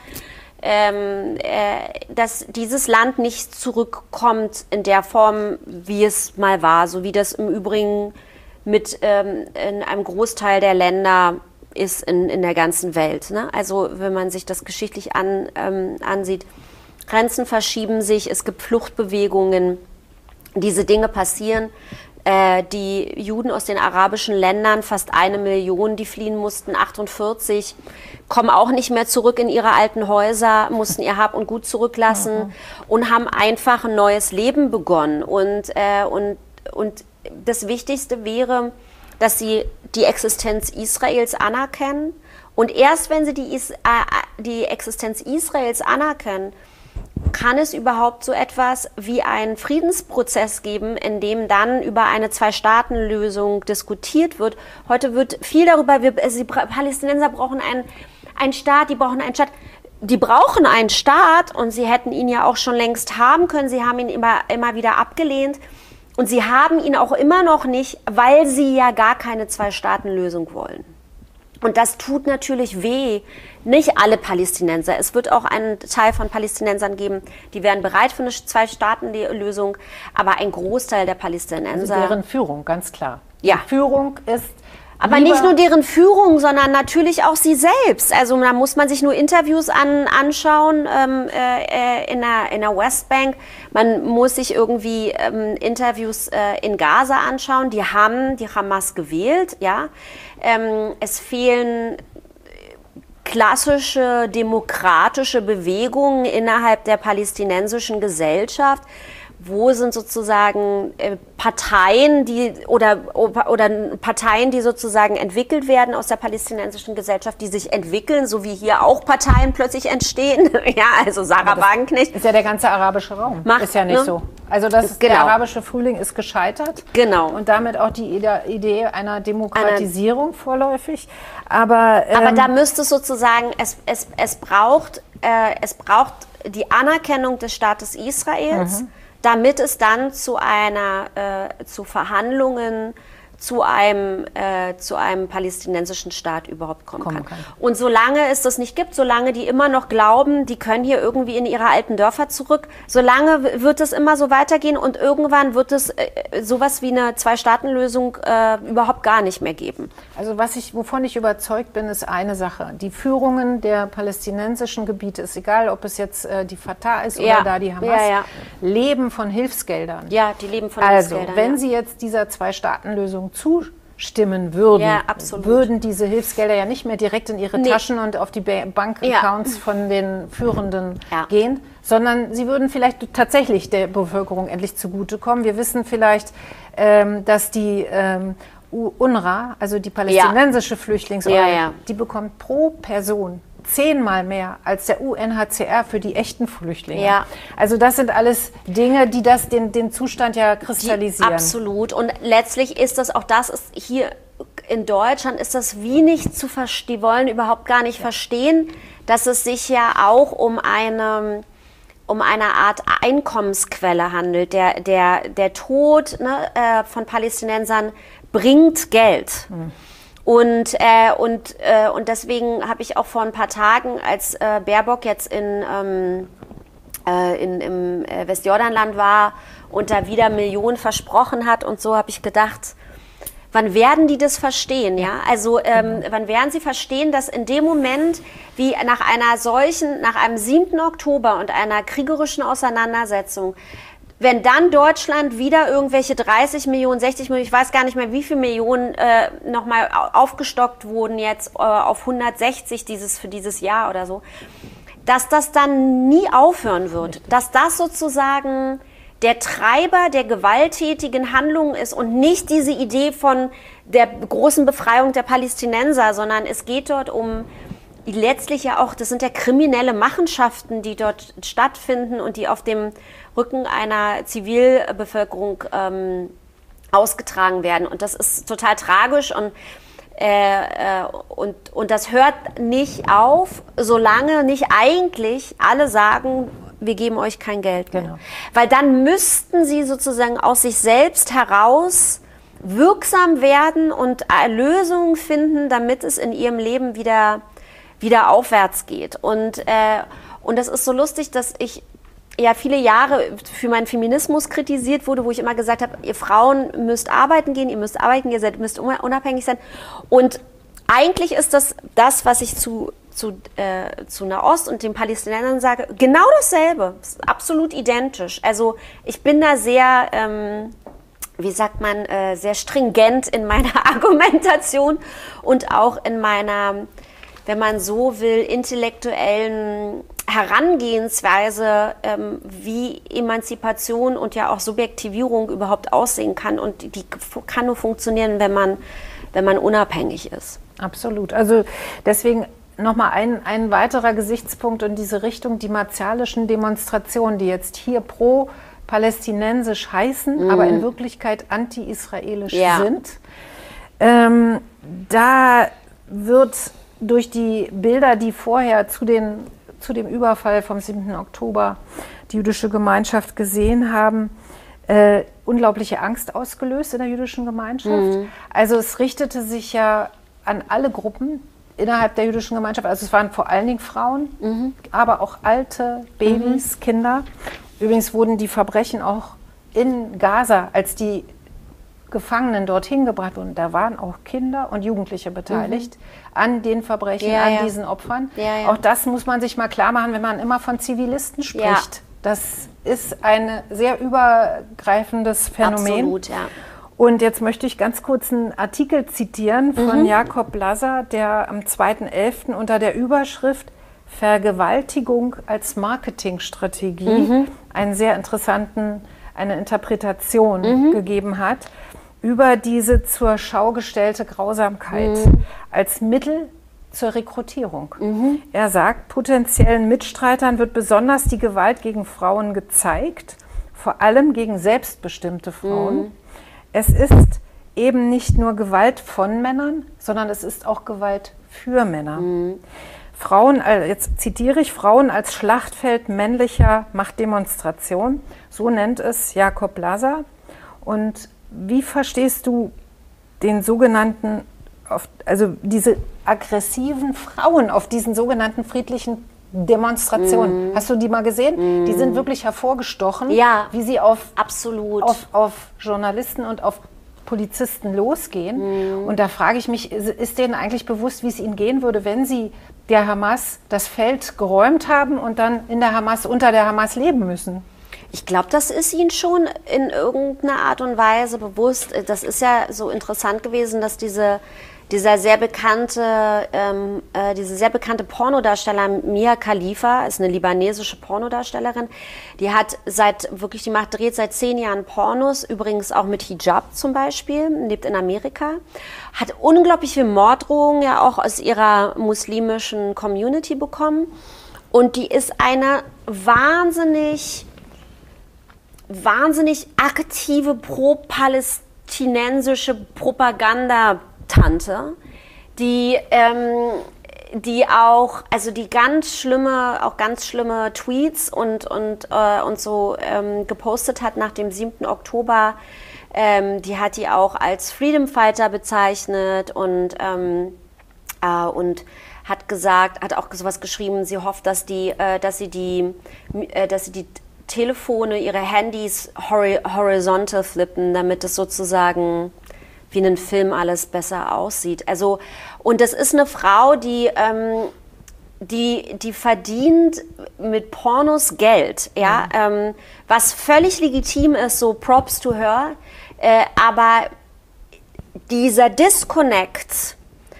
ähm, äh, dass dieses Land nicht zurückkommt in der Form, wie es mal war, so wie das im Übrigen mit ähm, in einem Großteil der Länder ist in, in der ganzen Welt. Ne? Also wenn man sich das geschichtlich an, ähm, ansieht, Grenzen verschieben sich, es gibt Fluchtbewegungen, diese Dinge passieren. Äh, die Juden aus den arabischen Ländern, fast eine Million, die fliehen mussten, achtundvierzig, kommen auch nicht mehr zurück in ihre alten Häuser, mussten ihr Hab und Gut zurücklassen mhm. und haben einfach ein neues Leben begonnen. Und, äh, und, und das Wichtigste wäre, dass sie die Existenz Israels anerkennen. Und erst wenn sie die, Is äh, die Existenz Israels anerkennen, kann es überhaupt so etwas wie einen Friedensprozess geben, in dem dann über eine Zwei-Staaten-Lösung diskutiert wird. Heute wird viel darüber, wir, also die Palästinenser brauchen einen, einen Staat, die brauchen einen Staat. Die brauchen einen Staat und sie hätten ihn ja auch schon längst haben können. Sie haben ihn immer, immer wieder abgelehnt. Und sie haben ihn auch immer noch nicht, weil sie ja gar keine Zwei-Staaten-Lösung wollen. Und das tut natürlich weh. Nicht alle Palästinenser. Es wird auch einen Teil von Palästinensern geben, die wären bereit für eine Zwei-Staaten-Lösung. Aber ein Großteil der Palästinenser... Also deren Führung, ganz klar. Ja. Die Führung ist... Aber nicht nur deren Führung, sondern natürlich auch sie selbst. Also da muss man sich nur Interviews an, anschauen ähm, äh, in, der, in der Westbank. Man muss sich irgendwie ähm, Interviews äh, in Gaza anschauen. Die haben die Hamas gewählt, ja. Ähm, es fehlen klassische demokratische Bewegungen innerhalb der palästinensischen Gesellschaft. Wo sind sozusagen äh, Parteien, die oder, oder Parteien, die sozusagen entwickelt werden aus der palästinensischen Gesellschaft, die sich entwickeln, so wie hier auch Parteien plötzlich entstehen. Ja, also Sarah Wagenknecht. Ist ja der ganze arabische Raum. Macht, ist ja nicht ne? so. Also das ist, genau. Der arabische Frühling ist gescheitert. Genau. Und damit auch die Idee einer Demokratisierung Eine, vorläufig. Aber, ähm, aber da müsste es sozusagen, es, es, es, braucht, äh, es braucht die Anerkennung des Staates Israels, mhm. damit es dann zu einer, äh, zu Verhandlungen, zu einem, äh, zu einem palästinensischen Staat überhaupt kommen, kommen kann. kann. Und solange es das nicht gibt, solange die immer noch glauben, die können hier irgendwie in ihre alten Dörfer zurück, solange wird es immer so weitergehen und irgendwann wird es äh, sowas wie eine Zwei-Staaten-Lösung äh, überhaupt gar nicht mehr geben. Also was ich, wovon ich überzeugt bin, ist eine Sache. Die Führungen der palästinensischen Gebiete, ist egal, ob es jetzt äh, die Fatah ist oder ja. da die Hamas, ja, ja. leben von Hilfsgeldern. Ja, die leben von also, Hilfsgeldern. Also, wenn ja. sie jetzt dieser Zwei-Staaten-Lösung zustimmen würden, ja, absolut. würden diese Hilfsgelder ja nicht mehr direkt in ihre nee. Taschen und auf die Bankaccounts ja. von den Führenden ja. gehen, sondern sie würden vielleicht tatsächlich der Bevölkerung endlich zugutekommen. Wir wissen vielleicht, ähm, dass die ähm, UNRWA, also die palästinensische ja. Flüchtlingsorganisation, ja, ja. die bekommt pro Person zehnmal mehr als der U N H C R für die echten Flüchtlinge. Ja. Also das sind alles Dinge, die das den, den Zustand ja kristallisieren. Die, absolut. Und letztlich ist das, auch das ist hier in Deutschland, ist das wie nicht zu verstehen, die wollen überhaupt gar nicht ja. verstehen, dass es sich ja auch um eine, um eine Art Einkommensquelle handelt. Der, der, der Tod ne, äh, von Palästinensern bringt Geld. Mhm. Und, äh, und, äh, und deswegen habe ich auch vor ein paar Tagen, als äh, Baerbock jetzt in, ähm, äh, in, im äh, Westjordanland war und da wieder Millionen versprochen hat und so, habe ich gedacht, wann werden die das verstehen? Ja? Also ähm, mhm. wann werden sie verstehen, dass in dem Moment, wie nach einer solchen, nach einem siebten Oktober und einer kriegerischen Auseinandersetzung, wenn dann Deutschland wieder irgendwelche dreißig Millionen, sechzig Millionen, ich weiß gar nicht mehr, wie viele Millionen äh, nochmal aufgestockt wurden jetzt äh, auf hundertsechzig dieses, für dieses Jahr oder so, dass das dann nie aufhören wird. Dass das sozusagen der Treiber der gewalttätigen Handlungen ist und nicht diese Idee von der großen Befreiung der Palästinenser, sondern es geht dort um letztlich ja auch, das sind ja kriminelle Machenschaften, die dort stattfinden und die auf dem Rücken einer Zivilbevölkerung ähm, ausgetragen werden. Und das ist total tragisch und, äh, äh, und, und das hört nicht auf, solange nicht eigentlich alle sagen, wir geben euch kein Geld mehr. Genau. Weil dann müssten sie sozusagen aus sich selbst heraus wirksam werden und Lösungen finden, damit es in ihrem Leben wieder wieder aufwärts geht. Und, äh, und das ist so lustig, dass ich ja viele Jahre für meinen Feminismus kritisiert wurde, wo ich immer gesagt habe, ihr Frauen müsst arbeiten gehen, ihr müsst arbeiten gehen, ihr seid, müsst unabhängig sein. Und eigentlich ist das das, was ich zu, zu, äh, zu Nahost und den Palästinensern sage, genau dasselbe, ist absolut identisch. Also ich bin da sehr, ähm, wie sagt man, äh, sehr stringent in meiner Argumentation und auch in meiner, wenn man so will, intellektuellen Herangehensweise, ähm, wie Emanzipation und ja auch Subjektivierung überhaupt aussehen kann. Und die kann nur funktionieren, wenn man, wenn man unabhängig ist. Absolut. Also deswegen nochmal ein, ein weiterer Gesichtspunkt in diese Richtung, die martialischen Demonstrationen, die jetzt hier pro palästinensisch heißen, mm. aber in Wirklichkeit anti-israelisch ja. sind. Ähm, da wird durch die Bilder, die vorher zu, den, zu dem Überfall vom siebten Oktober die jüdische Gemeinschaft gesehen haben, äh, unglaubliche Angst ausgelöst in der jüdischen Gemeinschaft. Mhm. Also es richtete sich ja an alle Gruppen, innerhalb der jüdischen Gemeinschaft. Also es waren vor allen Dingen Frauen, mhm. aber auch alte, Babys, mhm. Kinder. Übrigens wurden die Verbrechen auch in Gaza, als die Gefangenen dorthin gebracht wurden, da waren auch Kinder und Jugendliche beteiligt mhm. an den Verbrechen, ja, an ja. diesen Opfern. Ja, ja. Auch das muss man sich mal klar machen, wenn man immer von Zivilisten spricht. Ja. Das ist ein sehr übergreifendes Phänomen. Absolut, ja. Und jetzt möchte ich ganz kurz einen Artikel zitieren von mhm. Jakob Blaser, der am zweiten elften unter der Überschrift Vergewaltigung als Marketingstrategie mhm. einen sehr interessanten, eine Interpretation mhm. gegeben hat über diese zur Schau gestellte Grausamkeit mhm. als Mittel zur Rekrutierung. Mhm. Er sagt, potenziellen Mitstreitern wird besonders die Gewalt gegen Frauen gezeigt, vor allem gegen selbstbestimmte Frauen. Mhm. Es ist eben nicht nur Gewalt von Männern, sondern es ist auch Gewalt für Männer. Mhm. Frauen, jetzt zitiere ich, Frauen als Schlachtfeld männlicher Machtdemonstration, so nennt es Jakob Blaser. Und wie verstehst du den sogenannten, also diese aggressiven Frauen auf diesen sogenannten friedlichen Demonstrationen? Mm. Hast du die mal gesehen? Mm. Die sind wirklich hervorgestochen, ja, wie sie auf, absolut. Auf, auf Journalisten und auf Polizisten losgehen. Mm. Und da frage ich mich, ist, ist denen eigentlich bewusst, wie es ihnen gehen würde, wenn sie der Hamas das Feld geräumt haben und dann in der Hamas, unter der Hamas leben müssen? Ich glaube, das ist ihnen schon in irgendeiner Art und Weise bewusst. Das ist ja so interessant gewesen, dass diese, dieser sehr bekannte, ähm, äh, diese sehr bekannte Pornodarsteller Mia Khalifa, ist eine libanesische Pornodarstellerin, die hat seit, wirklich, die macht, dreht seit zehn Jahren Pornos, übrigens auch mit Hijab zum Beispiel, lebt in Amerika, hat unglaublich viel Morddrohungen ja auch aus ihrer muslimischen Community bekommen und die ist eine wahnsinnig... wahnsinnig aktive pro-palästinensische Propagandatante, die, ähm, die auch, also die ganz schlimme, auch ganz schlimme Tweets und, und, äh, und so ähm, gepostet hat nach dem siebten Oktober. Ähm, die hat die auch als Freedom Fighter bezeichnet und, ähm, äh, und hat gesagt, hat auch sowas geschrieben, sie hofft, dass die, äh, dass sie die, äh, dass sie die Telefone, ihre Handys hori- horizontal flippen, damit es sozusagen wie in einem Film alles besser aussieht. Also, und das ist eine Frau, die, ähm, die, die verdient mit Pornos Geld, ja, mhm. ähm, was völlig legitim ist, so Props to her, äh, aber dieser Disconnect,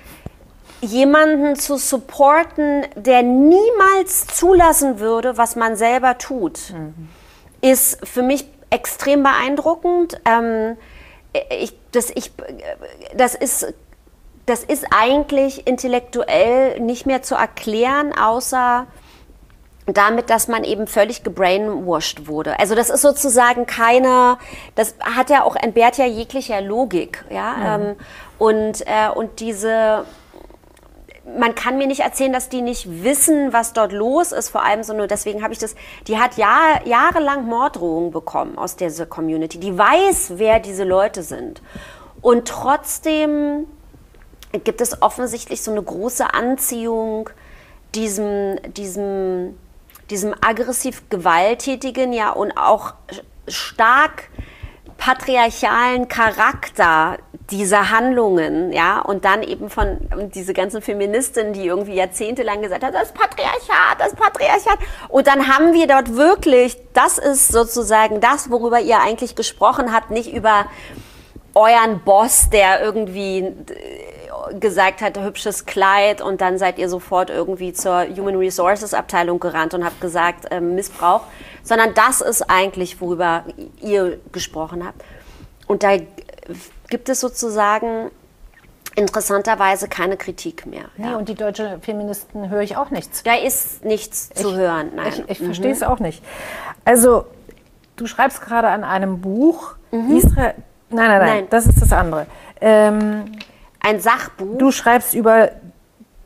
jemanden zu supporten, der niemals zulassen würde, was man selber tut, mhm. ist für mich extrem beeindruckend. Ähm, ich, das, ich, das, ist, das ist eigentlich intellektuell nicht mehr zu erklären, außer damit, dass man eben völlig gebrainwashed wurde. Also das ist sozusagen keine, das hat ja auch, entbehrt ja jeglicher Logik. Ja? Mhm. Ähm, und, äh, und diese... Man kann mir nicht erzählen, dass die nicht wissen, was dort los ist, vor allem so nur deswegen habe ich das, die hat Jahr, jahrelang Morddrohungen bekommen aus dieser Community, die weiß, wer diese Leute sind und trotzdem gibt es offensichtlich so eine große Anziehung diesem, diesem, diesem aggressiv gewalttätigen, ja und auch stark patriarchalen Charakter dieser Handlungen, ja, und dann eben von diese ganzen Feministinnen, die irgendwie jahrzehntelang gesagt haben, das Patriarchat, das Patriarchat. Und dann haben wir dort wirklich, das ist sozusagen das, worüber ihr eigentlich gesprochen habt, nicht über euren Boss, der irgendwie gesagt hat, hübsches Kleid und dann seid ihr sofort irgendwie zur Human Resources Abteilung gerannt und habt gesagt, äh, Missbrauch, sondern das ist eigentlich, worüber ihr gesprochen habt. Und da gibt es sozusagen interessanterweise keine Kritik mehr. Nee, ja. Und die deutschen Feministen höre ich auch nichts. Da ist nichts ich, zu hören, nein. Ich, ich mhm. verstehe es auch nicht. Also, du schreibst gerade an einem Buch, mhm. Israel, nein, nein, nein, nein, das ist das andere. Ähm, Ein Sachbuch? Du schreibst über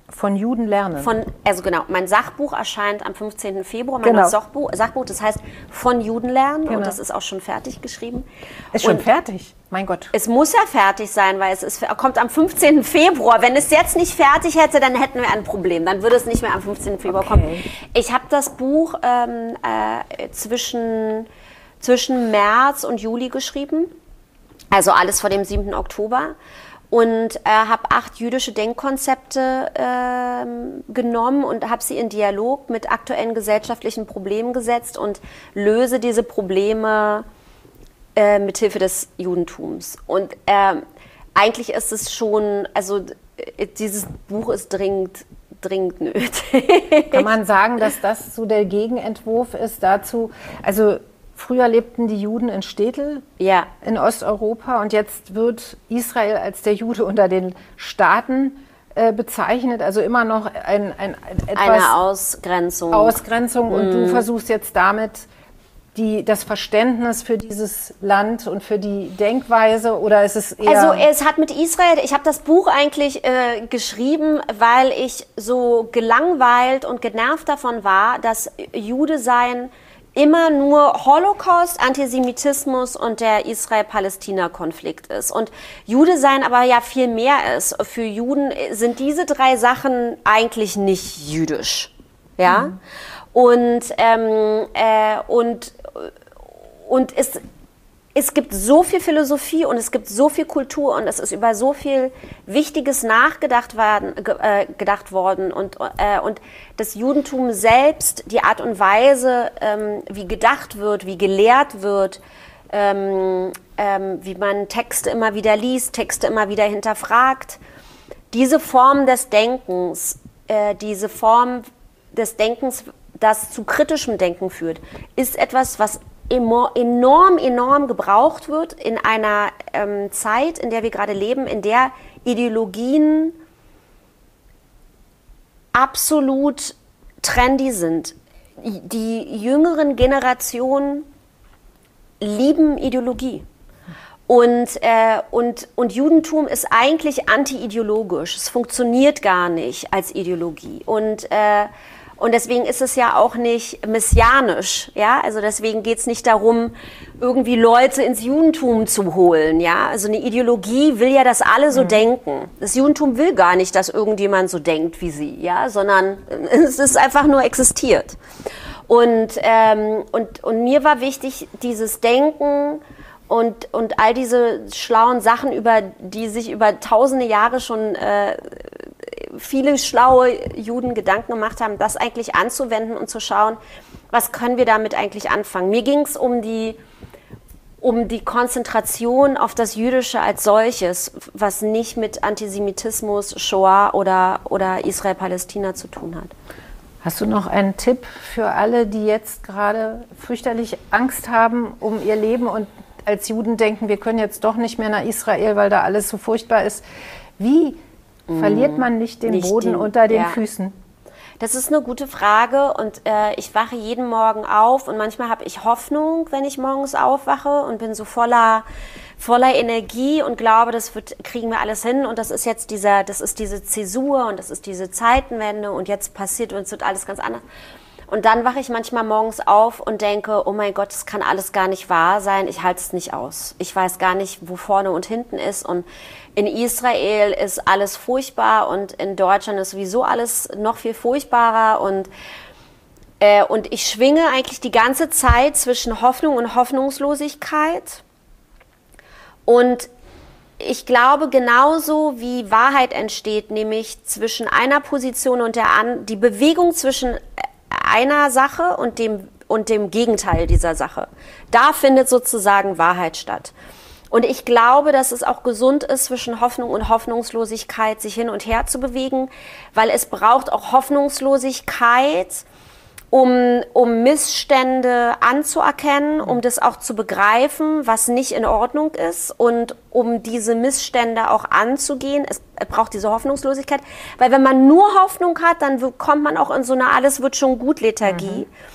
Von Juden lernen. Von, also genau, mein Sachbuch erscheint am fünfzehnten Februar, mein Genau. Sachbuch, Sachbuch, das heißt Von Juden lernen Genau. und das ist auch schon fertig geschrieben. Ist schon und fertig? Mein Gott. Es muss ja fertig sein, weil es ist, kommt am fünfzehnten Februar. Wenn es jetzt nicht fertig hätte, dann hätten wir ein Problem. Dann würde es nicht mehr am fünfzehnten Februar Okay. kommen. Ich habe das Buch ähm, äh, zwischen, zwischen März und Juli geschrieben. Also alles vor dem siebten Oktober. Und äh, habe acht jüdische Denkkonzepte ähm, genommen und habe sie in Dialog mit aktuellen gesellschaftlichen Problemen gesetzt und löse diese Probleme äh, mithilfe des Judentums. Und äh, eigentlich ist es schon, also äh, dieses Buch ist dringend, dringend nötig. Kann man sagen, dass das so der Gegenentwurf ist dazu, also früher lebten die Juden in Städten Ja. in Osteuropa und jetzt wird Israel als der Jude unter den Staaten äh, bezeichnet, also immer noch ein, ein, ein etwas Eine Ausgrenzung. Ausgrenzung und du versuchst jetzt damit die, das Verständnis für dieses Land und für die Denkweise oder ist es eher... Also es hat mit Israel, ich habe das Buch eigentlich äh, geschrieben, weil ich so gelangweilt und genervt davon war, dass Jude sein immer nur Holocaust, Antisemitismus und der Israel-Palästina-Konflikt ist. Und Jude sein aber ja viel mehr ist. Für Juden sind diese drei Sachen eigentlich nicht jüdisch. Ja? Mhm. Und, ähm, äh, und, und es, es gibt so viel Philosophie und es gibt so viel Kultur und es ist über so viel Wichtiges nachgedacht worden, äh, gedacht worden und, äh, und das Judentum selbst, die Art und Weise, ähm, wie gedacht wird, wie gelehrt wird, ähm, ähm, wie man Texte immer wieder liest, Texte immer wieder hinterfragt, diese Form des Denkens, äh, diese Form des Denkens, das zu kritischem Denken führt, ist etwas, was enorm, enorm gebraucht wird in einer ähm, Zeit, in der wir gerade leben, in der Ideologien absolut trendy sind. Die jüngeren Generationen lieben Ideologie. Und, äh, und, und Judentum ist eigentlich anti-ideologisch. Es funktioniert gar nicht als Ideologie. Und äh, Und deswegen ist es ja auch nicht messianisch, ja, also deswegen geht es nicht darum, irgendwie Leute ins Judentum zu holen, ja, also eine Ideologie will ja, dass alle so mhm. denken. Das Judentum will gar nicht, dass irgendjemand so denkt wie sie, ja, sondern es ist einfach nur existiert. Und, ähm, und, und mir war wichtig, dieses Denken und, und all diese schlauen Sachen, über die sich über tausende Jahre schon äh, viele schlaue Juden Gedanken gemacht haben, das eigentlich anzuwenden und zu schauen, was können wir damit eigentlich anfangen. Mir ging es um die, um die Konzentration auf das Jüdische als solches, was nicht mit Antisemitismus, Shoah oder, oder Israel-Palästina zu tun hat. Hast du noch einen Tipp für alle, die jetzt gerade fürchterlich Angst haben um ihr Leben und als Juden denken, wir können jetzt doch nicht mehr nach Israel, weil da alles so furchtbar ist? Wie verliert man nicht den nicht Boden den, unter den ja. Füßen? Das ist eine gute Frage und äh, ich wache jeden Morgen auf und manchmal habe ich Hoffnung, wenn ich morgens aufwache und bin so voller, voller Energie und glaube, das wird, kriegen wir alles hin und das ist jetzt dieser, das ist diese Zäsur und das ist diese Zeitenwende und jetzt passiert uns wird alles ganz anders. Und dann wache ich manchmal morgens auf und denke, oh mein Gott, das kann alles gar nicht wahr sein, ich halte es nicht aus. Ich weiß gar nicht, wo vorne und hinten ist und in Israel ist alles furchtbar und in Deutschland ist sowieso alles noch viel furchtbarer und, äh, und ich schwinge eigentlich die ganze Zeit zwischen Hoffnung und Hoffnungslosigkeit und ich glaube, genauso wie Wahrheit entsteht, nämlich zwischen einer Position und der anderen, die Bewegung zwischen einer Sache und dem, und dem Gegenteil dieser Sache. Da findet sozusagen Wahrheit statt. Und ich glaube, dass es auch gesund ist, zwischen Hoffnung und Hoffnungslosigkeit sich hin und her zu bewegen, weil es braucht auch Hoffnungslosigkeit, um, um Missstände anzuerkennen, um das auch zu begreifen, was nicht in Ordnung ist und um diese Missstände auch anzugehen. Es braucht diese Hoffnungslosigkeit, weil wenn man nur Hoffnung hat, dann kommt man auch in so eine Alles wird schon gut Lethargie. Mhm.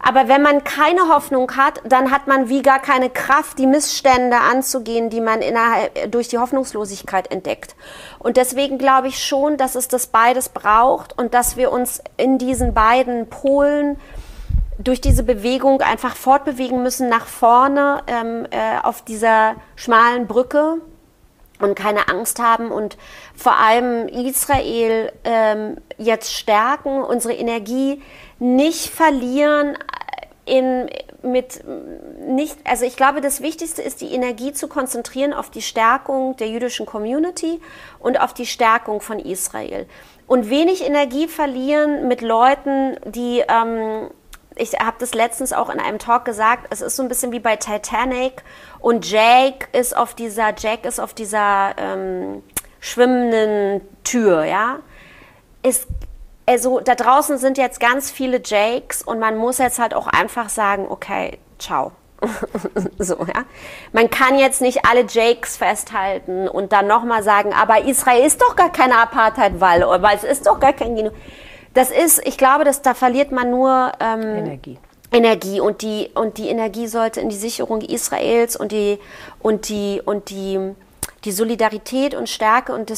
Aber wenn man keine Hoffnung hat, dann hat man wie gar keine Kraft, die Missstände anzugehen, die man innerhalb, durch die Hoffnungslosigkeit entdeckt. Und deswegen glaube ich schon, dass es das beides braucht und dass wir uns in diesen beiden Polen durch diese Bewegung einfach fortbewegen müssen nach vorne ähm, äh, auf dieser schmalen Brücke und keine Angst haben und vor allem Israel ähm, jetzt stärken, unsere Energie nicht verlieren in, mit nicht, also ich glaube, das Wichtigste ist, die Energie zu konzentrieren auf die Stärkung der jüdischen Community und auf die Stärkung von Israel. Und wenig Energie verlieren mit Leuten, die, ähm, ich habe das letztens auch in einem Talk gesagt, es ist so ein bisschen wie bei Titanic und Jake ist auf dieser, Jack ist auf dieser ähm, schwimmenden Tür, ja. Es Also da draußen sind jetzt ganz viele Jakes und man muss jetzt halt auch einfach sagen, okay, ciao. So, ja. Man kann jetzt nicht alle Jakes festhalten und dann nochmal sagen, aber Israel ist doch gar keine Apartheid, weil, weil es ist doch gar kein Genozid. Das ist, ich glaube, dass da verliert man nur ähm, Energie. Energie und die und die Energie sollte in die Sicherung Israels und die und die und die die Solidarität und Stärke und das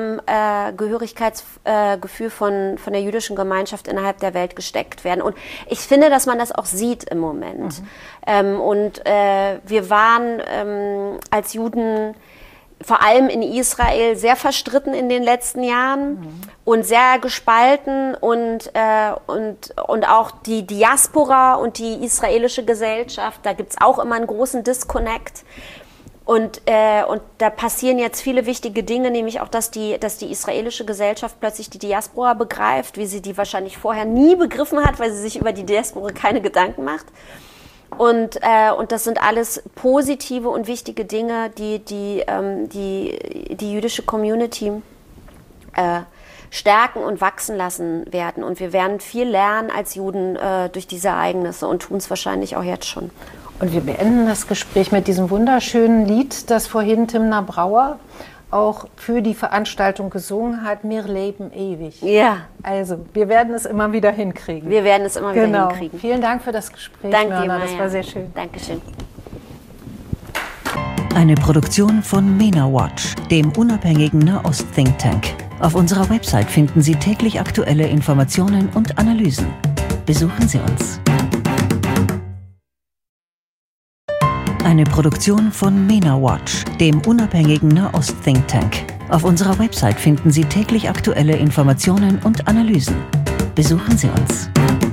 Zusammengehörigkeitsgefühl äh, von, von der jüdischen Gemeinschaft innerhalb der Welt gesteckt werden. Und ich finde, dass man das auch sieht im Moment. Mhm. Ähm, und äh, wir waren ähm, als Juden vor allem in Israel sehr verstritten in den letzten Jahren mhm. und sehr gespalten und, äh, und, und auch die Diaspora und die israelische Gesellschaft, da gibt es auch immer einen großen Disconnect. Und, äh, und da passieren jetzt viele wichtige Dinge, nämlich auch, dass die, dass die israelische Gesellschaft plötzlich die Diaspora begreift, wie sie die wahrscheinlich vorher nie begriffen hat, weil sie sich über die Diaspora keine Gedanken macht. Und, äh, und das sind alles positive und wichtige Dinge, die die, ähm, die, die jüdische Community äh, stärken und wachsen lassen werden. Und wir werden viel lernen als Juden äh, durch diese Ereignisse und tun es wahrscheinlich auch jetzt schon. Und wir beenden das Gespräch mit diesem wunderschönen Lied, das vorhin Timna Brauer auch für die Veranstaltung gesungen hat, Wir leben ewig. Ja. Also, wir werden es immer wieder hinkriegen. Wir werden es immer genau. wieder hinkriegen. Vielen Dank für das Gespräch, Danke Myrna. dir, Maja. Das war sehr schön. Dankeschön. Eine Produktion von MENA Watch, dem unabhängigen Nahost-Think Tank. Auf unserer Website finden Sie täglich aktuelle Informationen und Analysen. Besuchen Sie uns. Eine Produktion von MENA Watch, dem unabhängigen Nahost-Think Tank. Auf unserer Website finden Sie täglich aktuelle Informationen und Analysen. Besuchen Sie uns.